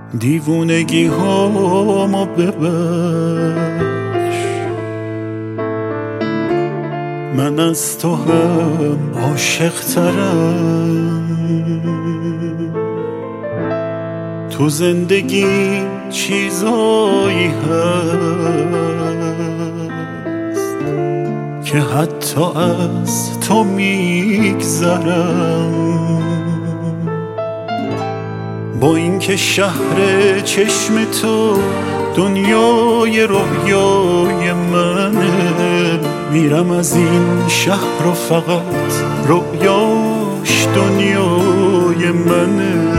دیوونگی هامو ببخش، من از تو هم عاشق ترم. تو زندگی چیزایی هست که حتی از تو میگذرم. با اینکه شهر چشم تو دنیای رویای منه، میرم از این شهر و فقط رویاش دنیای منه.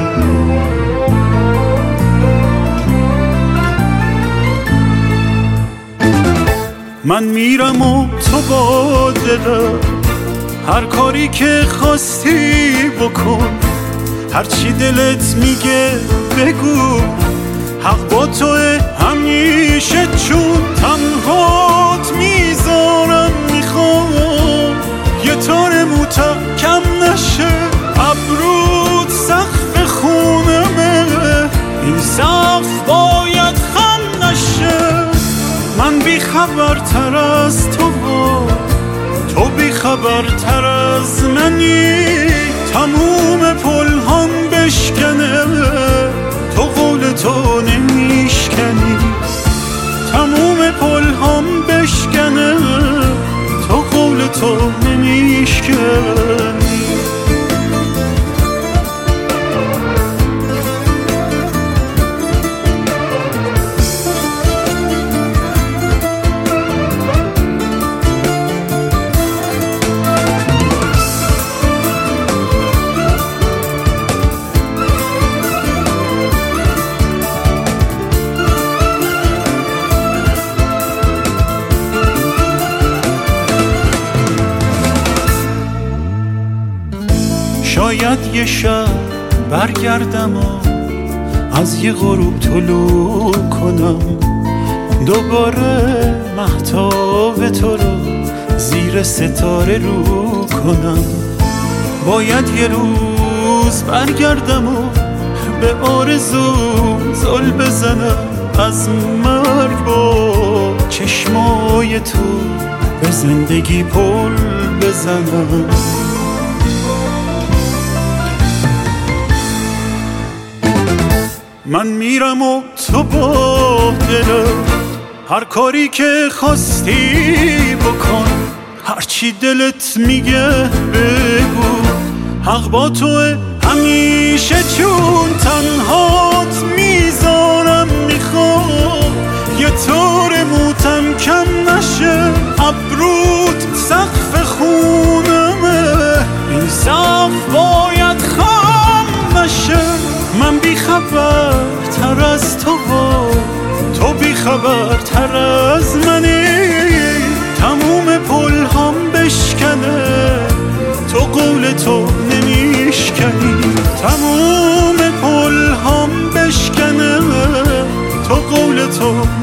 من میرم و تو با دلم هر کاری که خواستی بکن، هرچی دلت میگه بگو، حق با توه همیشه، چون تنهات میذارم. میخوام یه تار موتم کم نشه، ابرود سقف خونمه، این سقف باید خم نشه. من بیخبرتر از تو بیخبرتر از منی، تموم پلهام بشکنه، تو قول تو نمیشکنی. تموم پلهام بشکنه، تو قول تو نمیشکنی. شاید یه شب برگردم و از یه غروب طلوع کنم، دوباره مهتاب تو رو زیر ستاره رو کنم. باید یه روز برگردم و به آرزوم زل بزنم، از مرگ با چشمای تو به زندگی پل بزنم. من میرم و تو با دلم هر کاری که خواستی بکن، هرچی دلت میگه بگو، حق با توه همیشه، چون تنهات میذارم. میخوام یه تار موتم کم نشه، ابرود سقف خونمه، این سقف باید خم نشه. من بیخبرتر از تو بیخبرتر از منی، تموم پلهام بشکنه، تو قول تو نمیشکنی. تموم پلهام بشکنه، تو قول تو